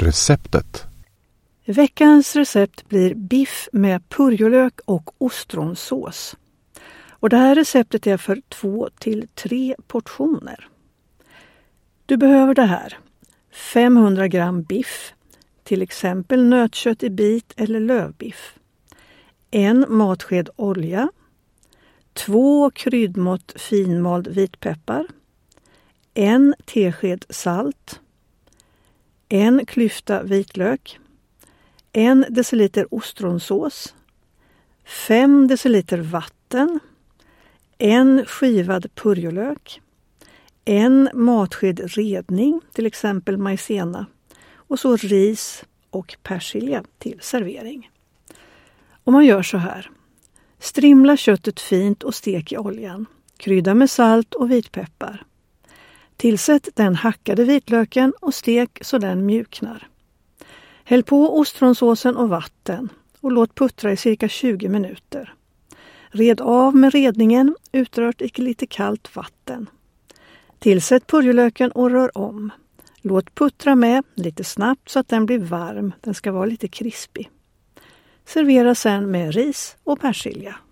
receptet. Veckans recept blir biff med purjolök och ostronsås. Och det här receptet är för 2 till 3 portioner. Du behöver det här: 500 gram biff, till exempel nötkött i bit eller lövbiff. 1 matsked olja, 2 kryddmått finmald vitpeppar, 1 tesked salt, 1 klyfta vitlök, 1 deciliter ostronsås, 5 deciliter vatten, 1 skivad purjolök, 1 matsked redning, till exempel maizena, och så ris och persilja till servering. Och man gör så här: strimla köttet fint och stek i oljan. Krydda med salt och vitpeppar. Tillsätt den hackade vitlöken och stek så den mjuknar. Häll på ostronsåsen och vatten och låt puttra i cirka 20 minuter. Red av med redningen utrört i lite kallt vatten. Tillsätt purjolöken och rör om. Låt puttra med lite snabbt så att den blir varm. Den ska vara lite krispig. Servera sen med ris och persilja.